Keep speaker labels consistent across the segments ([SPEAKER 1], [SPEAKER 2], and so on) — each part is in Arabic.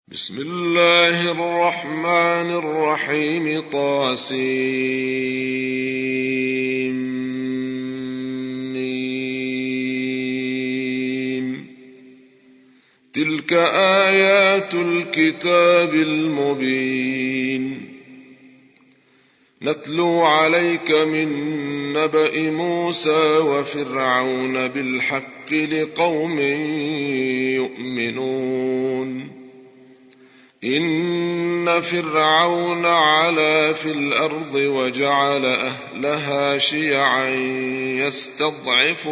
[SPEAKER 1] بسم الله الرحمن الرحيم طاسيم. تلك آيات الكتاب المبين نتلو عليك من نبأ موسى وفرعون بالحق لقوم يؤمنون. إن فرعون علا في الأرض وجعل أهلها شيعا يستضعف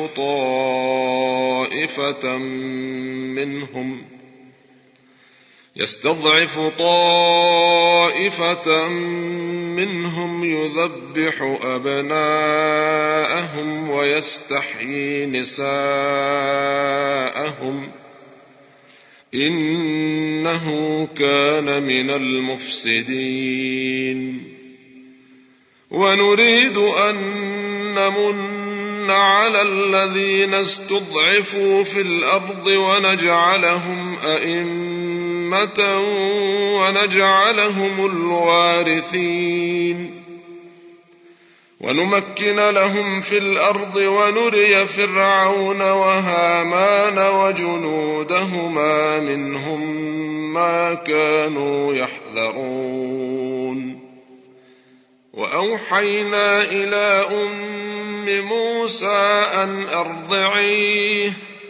[SPEAKER 1] طائفة منهم يذبح أبناءهم ويستحيي نساءهم إنه كان من المفسدين. ونريد أن نمن على الذين استضعفوا في الأرض ونجعلهم أئمة ونجعلهم الوارثين ونمكن لهم في الأرض ونري فرعون وهامان وجنودهما منهم ما كانوا يحذرون. وأوحينا إلى أم موسى أن أرضعيه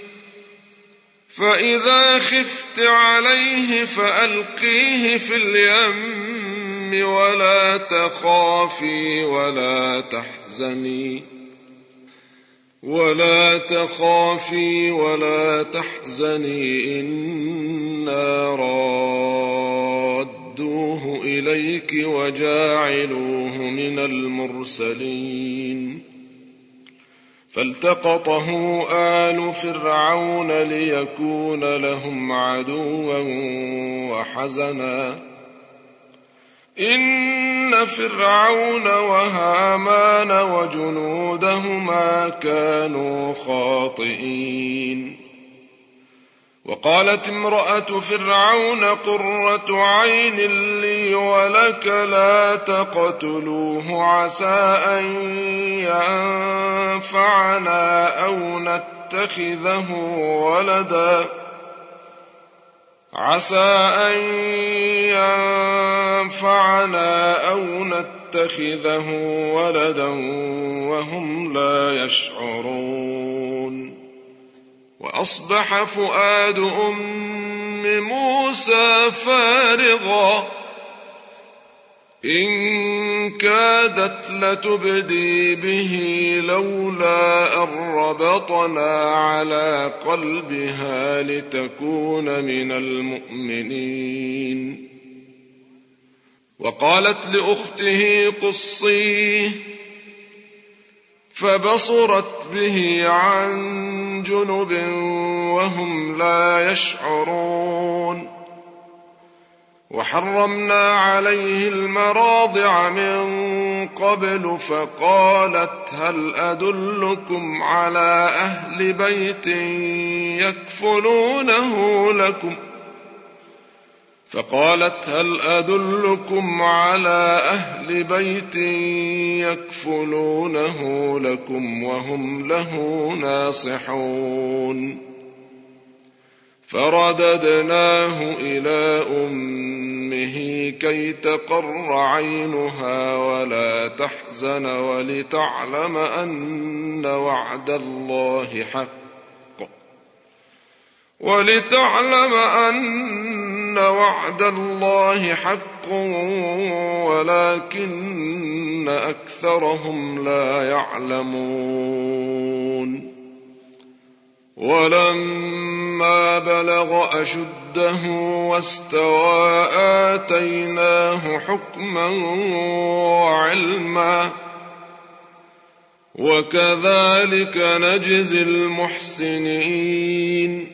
[SPEAKER 1] فإذا خفت عليه فألقيه في اليم ولا تخافي ولا تحزني إنا رادوه إليك وجاعلوه من المرسلين. فالتقطه آل فرعون ليكون لهم عدوا وحزنا إن فرعون وهامان وجنودهما كانوا خاطئين. وقالت امرأة فرعون قرة عين لي ولك لا تقتلوه عسى أن ينفعنا أو نتخذه ولدا وهم لا يشعرون. وأصبح فؤاد أم موسى فارغا إن كادت لتبدي به لولا أن ربطنا على قلبها لتكون من المؤمنين. وقالت لأخته قصيه فبصرت به عن جنب وهم لا يشعرون. وحرمنا عليه المراضع من قبل فقالت هل أدلكم على أهل بيت يكفلونه لكم وهم له ناصحون. فرددناه إلى أمه كي تقر عينها ولا تحزن ولتعلم أن وعد الله حق ولكن أكثرهم لا يعلمون. ولما بلغ أشده واستوى آتيناه حكما وعلما وكذلك نجزي المحسنين.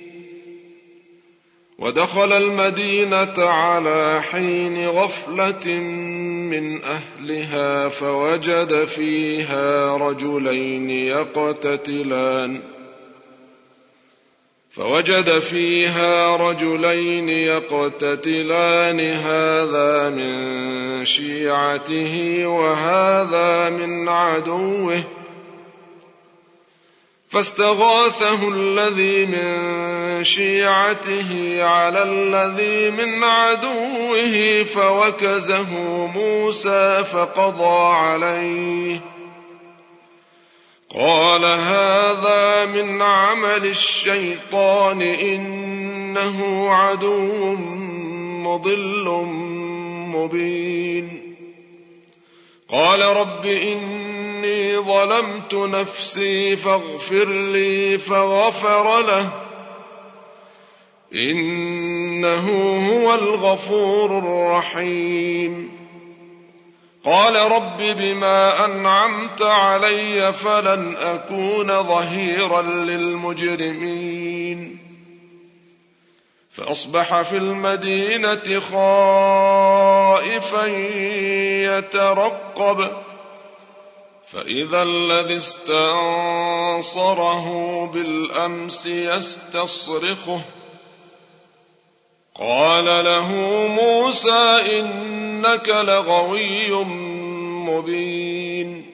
[SPEAKER 1] ودخل المدينة على حين غفلة من أهلها فوجد فيها رجلين يقتتلان فوجد فيها رجلين يقتتلان هذا من شيعته وهذا من عدوه فاستغاثه الذي من شيعته على الذي من عدوه فوكزه موسى فقضى عليه قال هذا من عمل الشيطان إنه عدو مضل مبين قال رب إني ظلمت نفسي فاغفر لي فغفر له إنه هو الغفور الرحيم قال رب بما أنعمت علي فلن أكون ظهيرا للمجرمين فأصبح في المدينة خائفا يترقب فإذا الذي استنصره بالأمس يستصرخه قال له موسى إنك لغوي مبين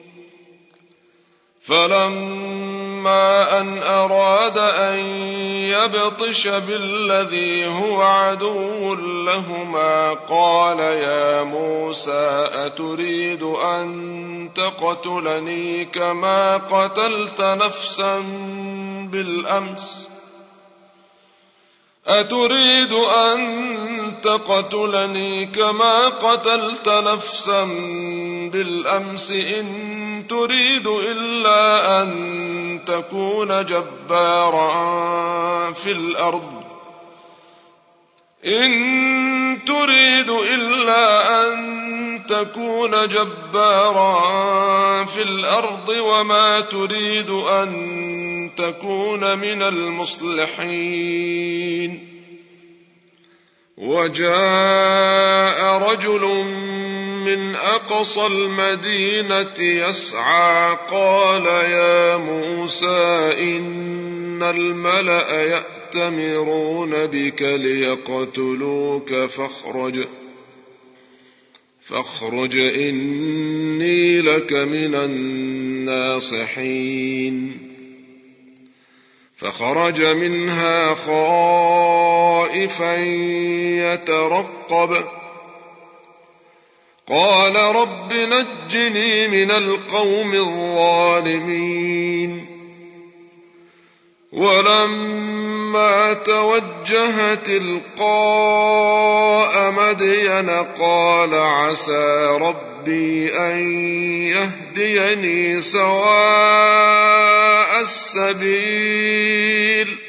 [SPEAKER 1] فلما أن أراد أن يبطش بالذي هو عدو لهما قال يا موسى أتريد أن تقتلني كما قتلت نفسا بالأمس أتريد أن تقتلني كما قتلت نفسا بالأمس إن تريد إلا أن تكون جبارا في الأرض إن تريد إلا أن تكون جبارا في الأرض وما تريد أن تكون من المصلحين وجاء رجل من أقصى المدينة يسعى قال يا موسى إن الملأ يأتمرون بك ليقتلوك فاخرج إني لك من الناصحين فخرج منها خائفا يترقب قال رب نجني من القوم الظالمين ولما توجه تلقاء مدين قال عسى ربي أن يهديني سواء السبيل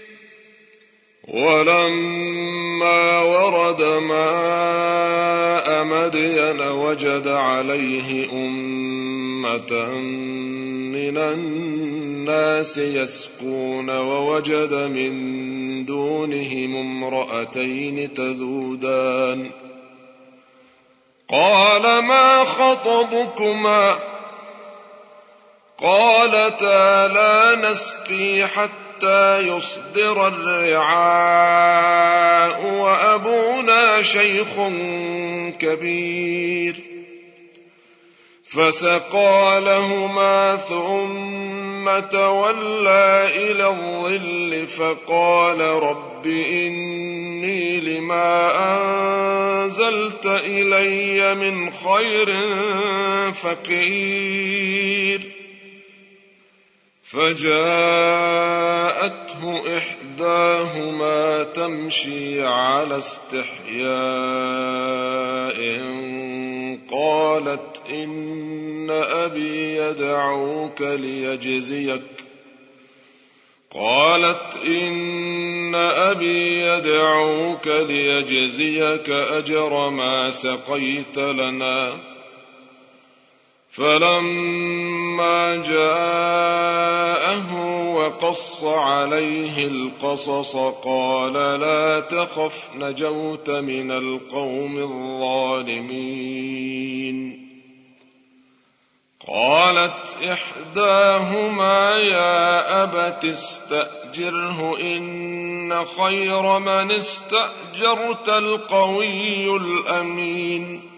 [SPEAKER 1] ولما ورد ماء مدين وجد عليه أمة من الناس يسقون ووجد من دونهم امرأتين تذودان قال ما خطبكما قالتا لا نسقي حتى يصدر الرعاء وأبونا شيخ كبير فسقى لهما ثم تولى إلى الظل فقال رب إني لما أنزلت إلي من خير فقير فجاءته إحداهما تمشي على استحياء قالت إن أبي يدعوك ليجزيك أجر ما سقيت لنا فلما جاءه وقص عليه القصص قال لا تخف نجوت من القوم الظالمين قالت إحداهما يا أبت استأذن فاستأجره إن خير من استأجرت القوي الأمين.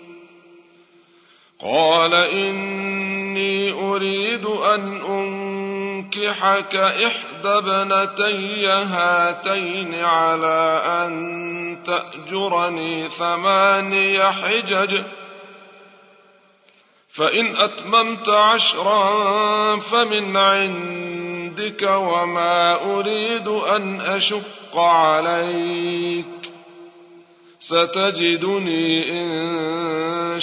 [SPEAKER 1] قال إني أريد أن أنكحك إحدى ابنتي هاتين على أن تأجرني 8 حجج، فإن أتممت 10 فمن عندك، وما أريد أن أشق عليك، ستجدني إن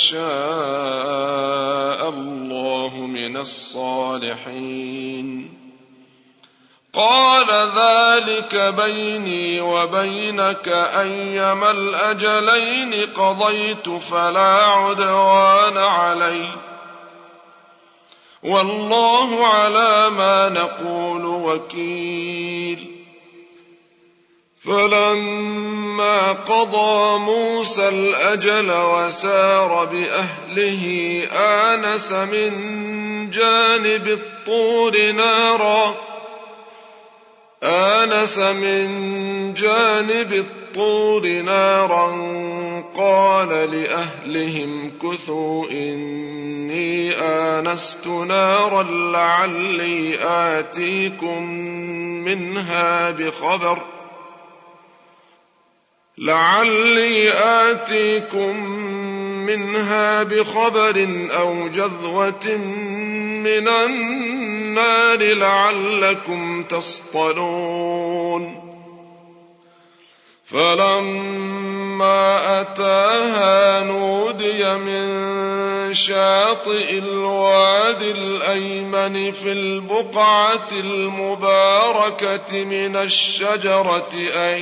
[SPEAKER 1] شاء الله من الصالحين. قال ذلك بيني وبينك أيما الأجلين قضيت فلا عدوان علي، والله على ما نقول وكيل. فلما قضى موسى الأجل وسار بأهله آنس من جانب الطور نارا قال لأهلهم كثوا إني آنست نارا لعلي آتيكم منها بخبر أو جذوة من النار لعلكم تصطلون. فلما أتاها نودي من شاطئ الوادي الأيمن في البقعة المباركة من الشجرة أن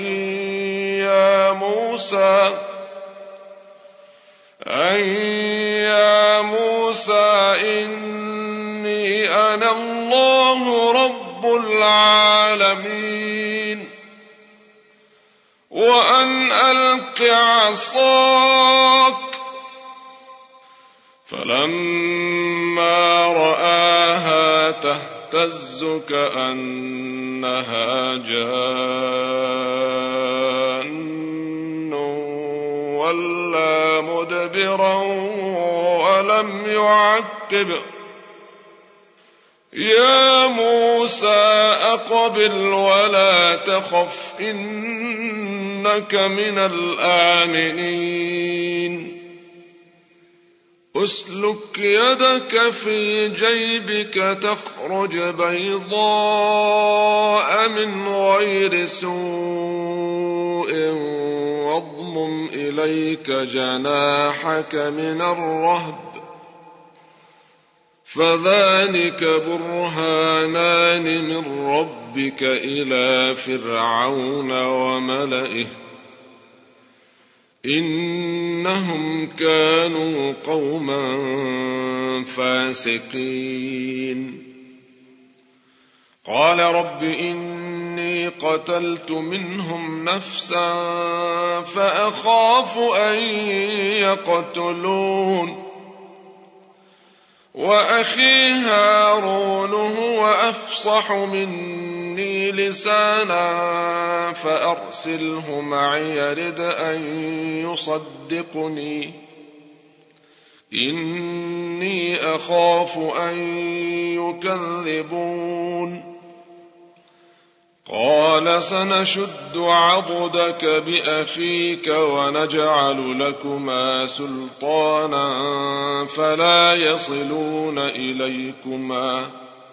[SPEAKER 1] يا موسى إني أنا الله رب العالمين، وأن ألق عصاك. فلما رآها تهتز كأنها جان ولا مدبرا ولم يعقب. يا موسى أقبل ولا تخف إنك من الآمنين. أسلك يدك في جيبك تخرج بيضاء من غير سوء واضمم إليك جناحك من الرهب، فذلك برهانان من ربك إلى فرعون وملئه إنهم كانوا قوما فاسقين. قال رب إني قتلت منهم نفسا فأخاف أن يقتلون، وأخي هارون هو أفصح مني لسانا فأرسله معي يرد أن يصدقني إني أخاف أن يكذبون. قال سنشد عضدك بأخيك ونجعل لكما سلطانا فلا يصلون إليكما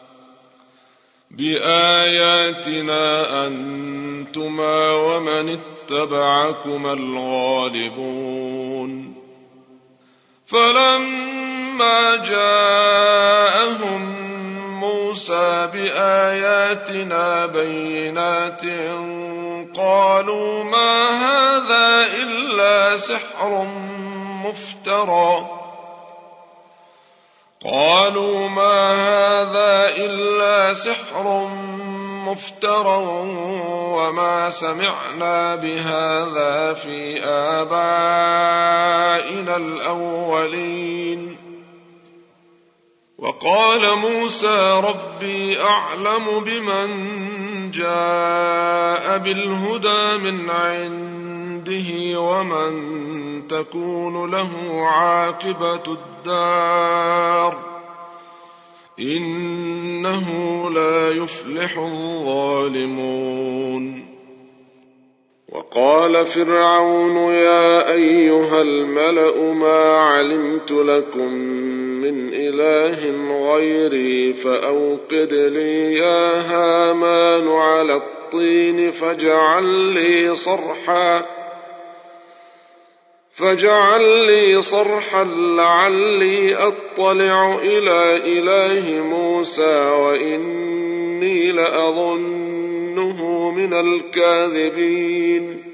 [SPEAKER 1] بآياتنا أنتما ومن اتبعكما الغالبون. فلما جاءهم موسى بآياتنا بينات قالوا ما هذا إلا سحر مفترى وما سمعنا بهذا في آبائنا الأولين. وقال موسى ربي أعلم بمن جاء بالهدى من عنده ومن تكون له عاقبة الدار إنه لا يفلح الظالمون. وقال فرعون يا أيها الملأ ما علمت لكم من إله غيري فأوقد لي يا هامان على الطين فاجعل لي صرحا لعلي أطلع إلى إله موسى وإني لأظنه من الكاذبين.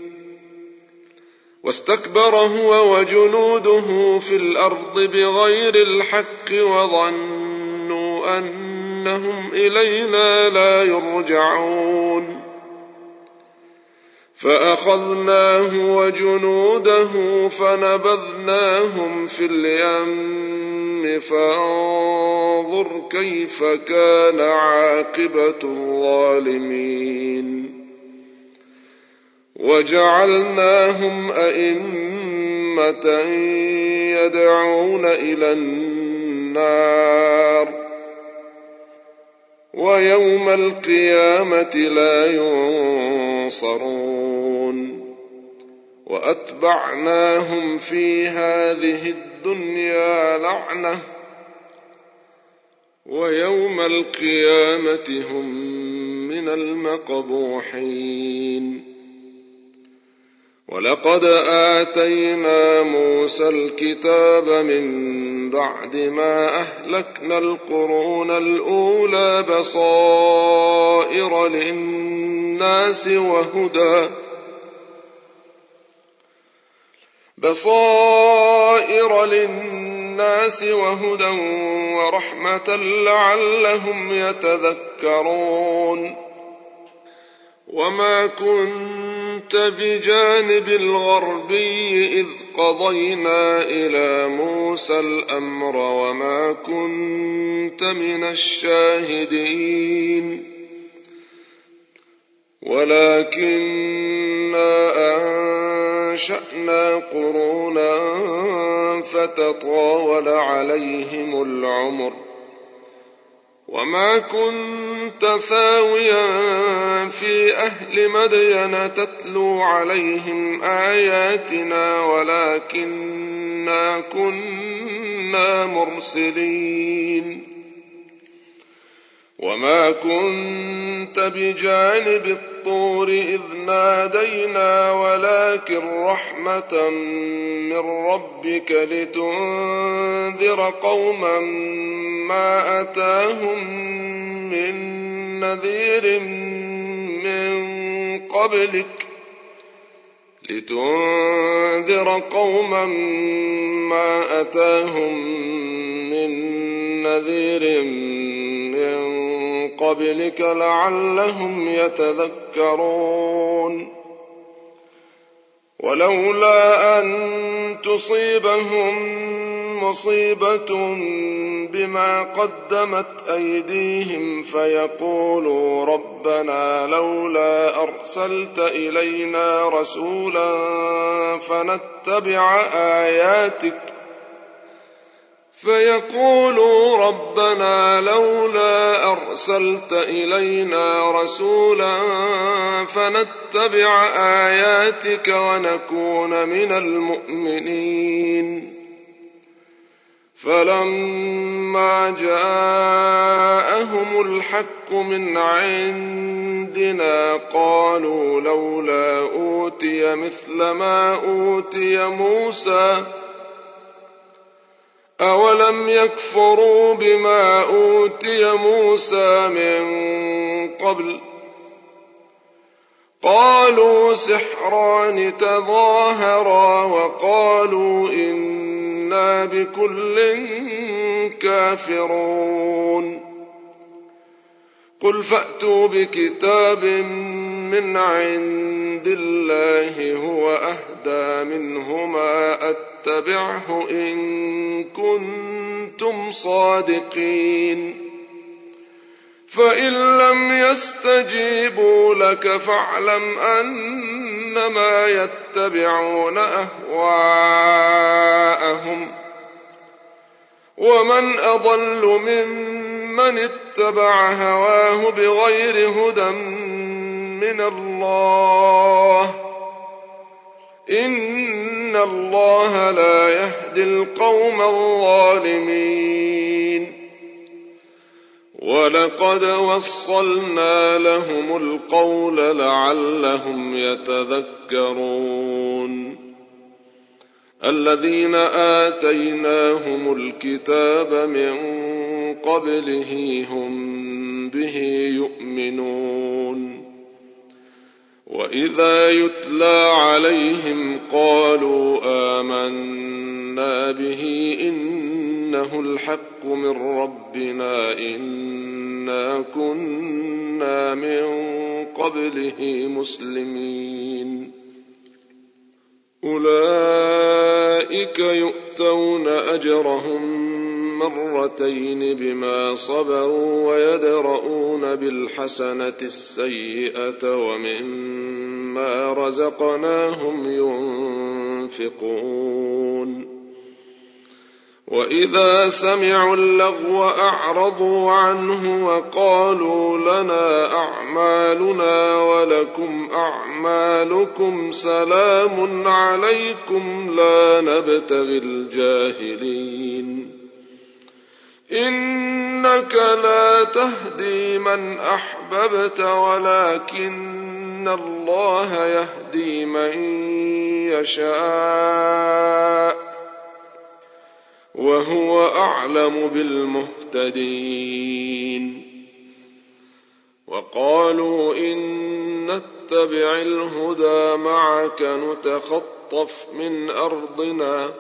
[SPEAKER 1] واستكبر هو وجنوده في الأرض بغير الحق وظنوا أنهم إلينا لا يرجعون فأخذناه وجنوده فنبذناهم في اليم فانظر كيف كان عاقبة الظالمين. وجعلناهم أئمة يدعون إلى النار ويوم القيامة لا ينصرون. وأتبعناهم في هذه الدنيا لعنة ويوم القيامة هم من المقبوحين. ولقد آتينا موسى الكتاب من بعد ما أهلكنا القرون الأولى بصائر للناس وهدى ورحمة لعلهم يتذكرون. وما كنت بجانب الغربي إذ قضينا إلى موسى الأمر وما كنت من الشاهدين ولكننا أنشأنا قرونا فتطاول عليهم العمر وما كنت ثاويا في أهل مدين تتلو عليهم آياتنا ولكننا كنا مرسلين. وما كنت بجانب الطور إذ نادينا ولكن رحمة من ربك لتنذر قوما ما أتاهم من نذير من قبلك لعلهم يتذكرون. ولولا أن تصيبهم مصيبة بما قدمت أيديهم فيقولوا ربنا لولا أرسلت إلينا رسولا فنتبع آياتك ونكون من المؤمنين. فلما جاءهم الحق من عندنا قالوا لولا أوتي مثل ما أوتي موسى أولم يكفروا بما أوتي موسى من قبل قالوا سحران تظاهرا وقالوا إنا بكل كافرون. قل فأتوا بكتاب من عند الله هو أهدى منهما أتبعه إن كنتم صادقين. فإن لم يستجيبوا لك فاعلم أنما يتبعون أهواءهم ومن أضل ممن اتبع هواه بغير هدى من الله إن الله لا يهدي القوم الظالمين ولقد وصلنا لهم القول لعلهم يتذكرون الذين آتيناهم الكتاب من قبله هم به يؤمنون وإذا يتلى عليهم قالوا آمنا به إنه الحق من ربنا إنا كنا من قبله مسلمين أولئك يؤتون أجرهم مرتين بما صبروا ويدرؤون بالحسنة السيئة ومما رزقناهم ينفقون وإذا سمعوا اللغو أعرضوا عنه وقالوا لنا أعمالنا ولكم أعمالكم سلام عليكم لا نبتغي الجاهلين إنك لا تهدي من أحببت ولكن الله يهدي من يشاء وهو أعلم بالمهتدين وقالوا إن نتبع الهدى معك نتخطف من أرضنا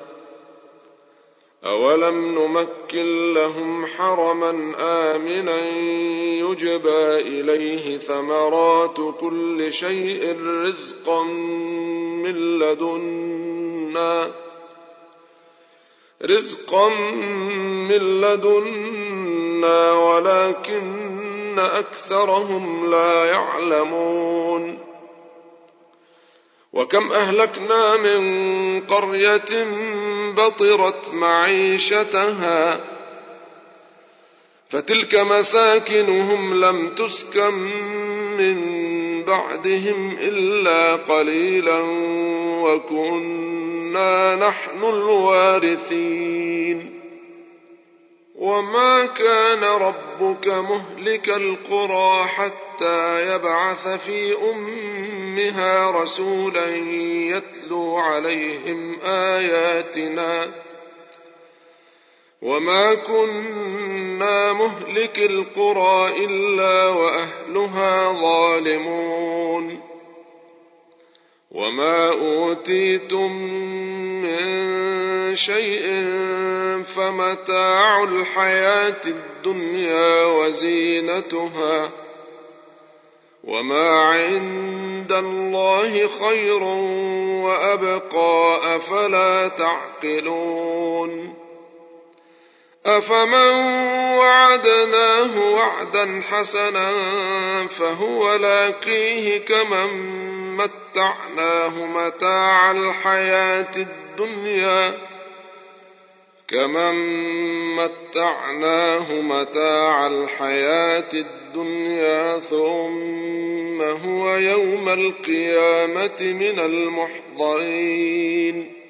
[SPEAKER 1] أولم نمكن لهم حرما آمنا يجبى إليه ثمرات كل شيء رزقا من لدنا ولكن أكثرهم لا يعلمون وكم أهلكنا من قرية بطرت معيشتها فتلك مساكنهم لم تسكن من بعدهم إلا قليلا وكنا نحن الوارثين وما كان ربك مهلك القرى حتى يبعث في أمها رسولا يتلو عليهم آياتنا وما كنا مهلك القرى إلا وأهلها ظالمون وما أوتيتم من شيء فمتاع الحياة الدنيا وزينتها وما عند الله خير وأبقى أفلا تعقلون أفمن وعدناه وعدا حسنا فهو لاقيه كمن متعناه متاع الحياة الدنيا ثم هو يوم القيامة من المحضرين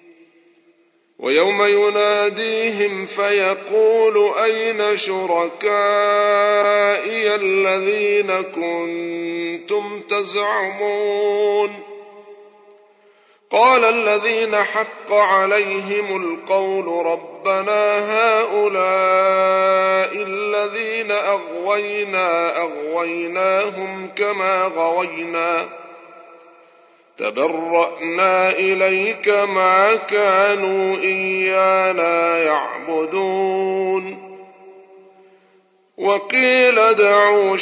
[SPEAKER 1] ويوم يناديهم فيقول أين شركائي الذين كنتم تزعمون قال الذين حق عليهم القول ربنا هؤلاء الذين أغويناهم كما غوينا تبرأنا إليك ما كانوا إيانا يعبدون وقيل ادعوا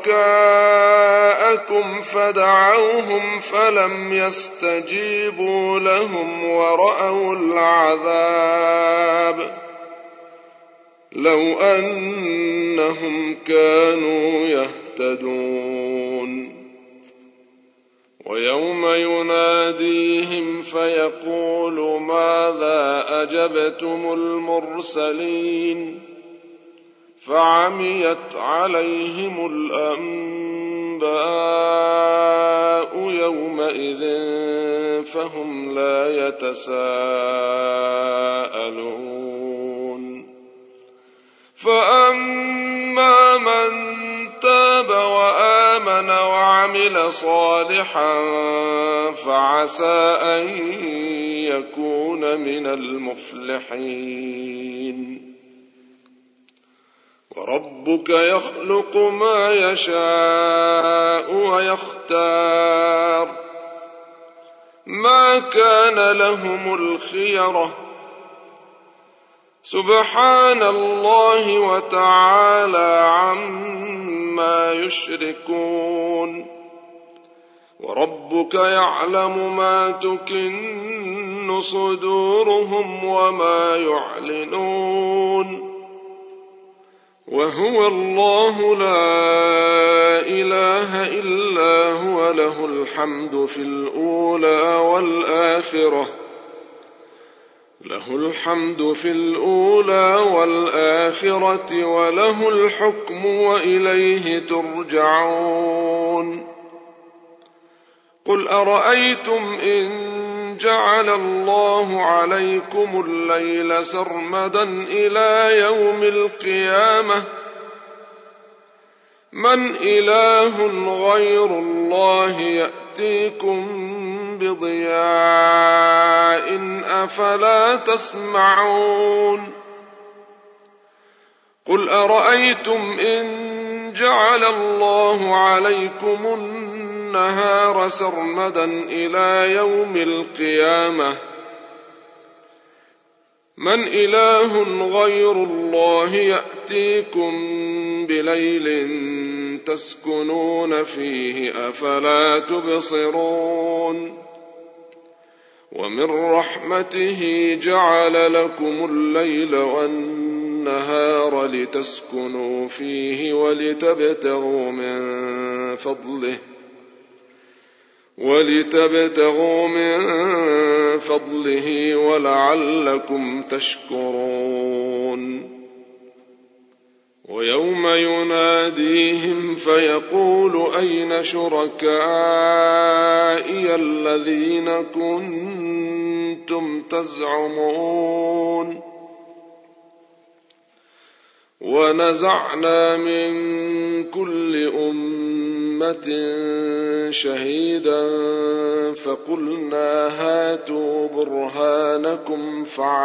[SPEAKER 1] شركاءكم فدعوهم فلم يستجيبوا لهم ورأوا العذاب لو أنهم كانوا يهتدون. ويوم يناديهم فيقول ماذا أجبتم المرسلين فعميت عليهم الأنباء يومئذ فهم لا يتساءلون. فأما من تاب وآمن وعمل صالحا فعسى أن يكون من المفلحين. وربك يخلق ما يشاء ويختار ما كان لهم الخيرة سبحان الله وتعالى عما يشركون. وربك يعلم ما تكن صدورهم وما يعلنون. وهو الله لا إله إلا هو له الحمد في الأولى والآخرة وله الحكم وإليه ترجعون. قل أرأيتم إن جعل الله عليكم الليل سرمدا إلى يوم القيامة من إله غير الله يأتيكم بضياء أفلا تسمعون. قل أرأيتم إن جعل الله عليكم النهار سرمدا إلى يوم القيامة من إله غير الله يأتيكم بليل تسكنون فيه أفلا تبصرون. ومن رحمته جعل لكم الليل والنهار لتسكنوا فيه ولتبتغوا من فضله ولعلكم تشكرون. ويوم يناديهم فيقول أين شركائي الذين كنتم تزعمون. ونزعنا من كل أمة شهيدا فقلنا هاتوا برهانكم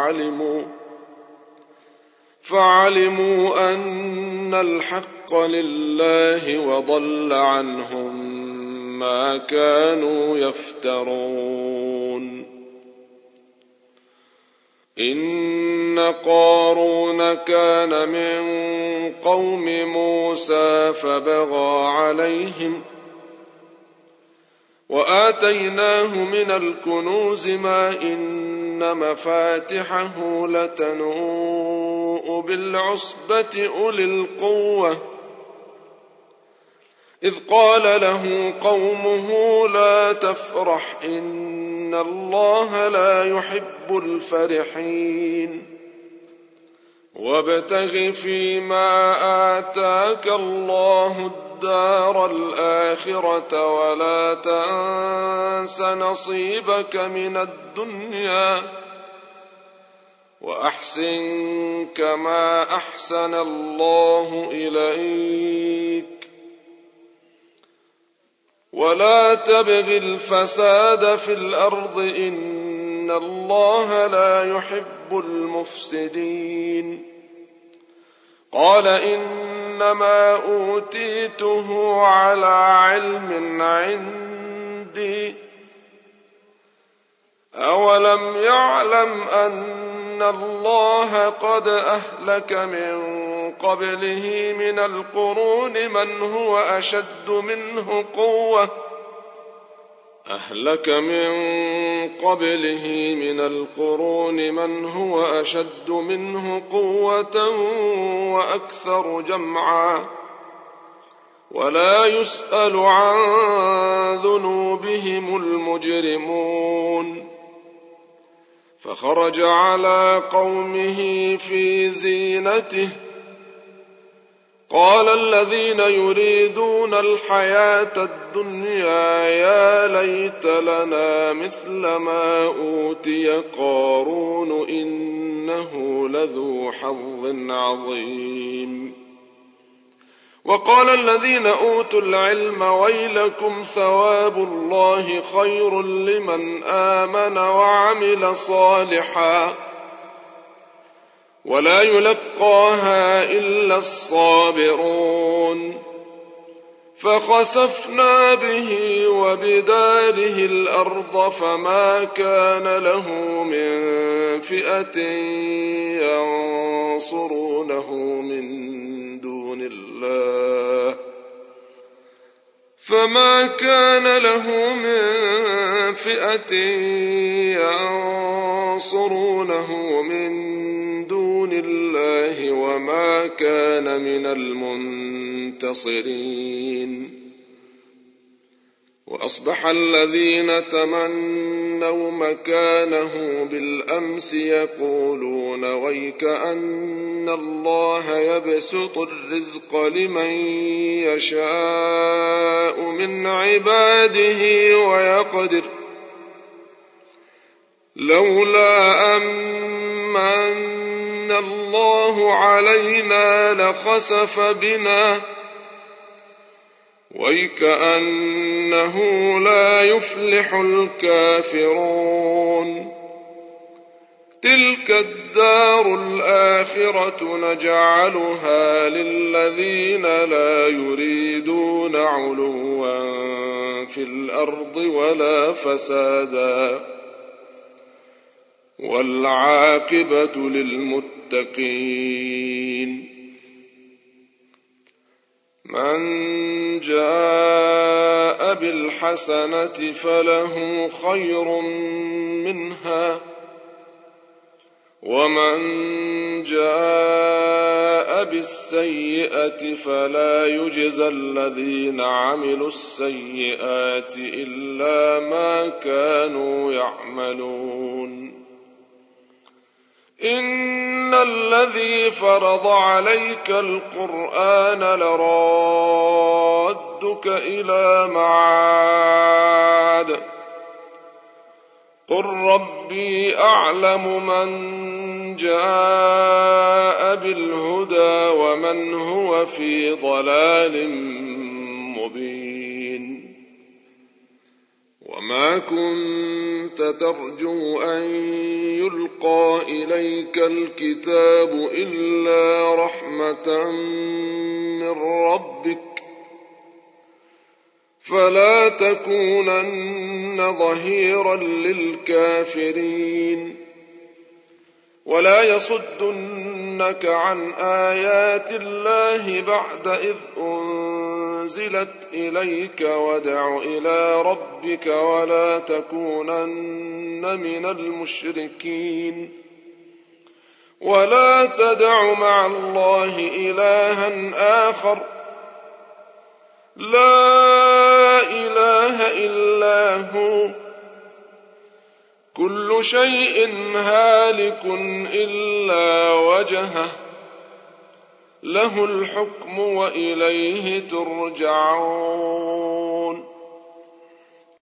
[SPEAKER 1] فعلموا أن الحق لله وضل عنهم ما كانوا يفترون. إن قارون كان من قوم موسى فبغى عليهم وآتيناه من الكنوز ما إن مفاتحه لتنوء بالعصبة أولي القوة إذ قال له قومه لا تفرح إن الله لا يحب الفرحين. وابتغ فيما آتاك الله الدار الآخرة ولا تنس نصيبك من الدنيا وأحسن كما أحسن الله إليك ولا تبغ الفساد في الأرض إن الله لا يحب المفسدين. قال إنما أوتيته على علم عندي أولم يعلم أن الله قد أهلك من قبله من القرون من هو أشد منه قوة أهلك من قبله من القرون من هو أشد منه قوة وأكثر جمعا ولا يسأل عن ذنوبهم المجرمون فخرج على قومه في زينته قال الذين يريدون الحياة الدنيا يا ليت لنا مثل ما أوتي قارون إنه لذو حظ عظيم وقال الذين أوتوا العلم ويلكم ثواب الله خير لمن آمن وعمل صالحا ولا يلقاها إلا الصابرون فخسفنا به وبداره الأرض فما كان له من فئة ينصرونه من دون الله وما كان من المنتصرين وأصبح الذين تمنوا مكانه بالأمس يقولون ويك أن الله يبسط الرزق لمن يشاء من عباده ويقدر لولا أمن الله علينا لخسف بنا ويكأنه لا يفلح الكافرون تلك الدار الآخرة نجعلها للذين لا يريدون علوا في الأرض ولا فسادا والعاقبة للمتقين من جاء بالحسنة فله خير منها ومن جاء بالسيئة فلا يجزى الذين عملوا السيئات إلا ما كانوا يعملون إن الذي فرض عليك القرآن لرادك إلى معاد قل ربي أعلم من جاء بالهدى ومن هو في ضلال مبين وما كنت ترجو أن يلقى إليك الكتاب إلا رحمة من ربك فلا تكونن ظهيرا للكافرين ولا يصدنك عن آيات الله بعد إذ أنزلت إليك وادع إلى ربك ولا تكونن من المشركين ولا تدع مع الله إلها آخر لا إله إلا هو كل شيء هالك إلا وجهه له الحكم وإليه ترجعون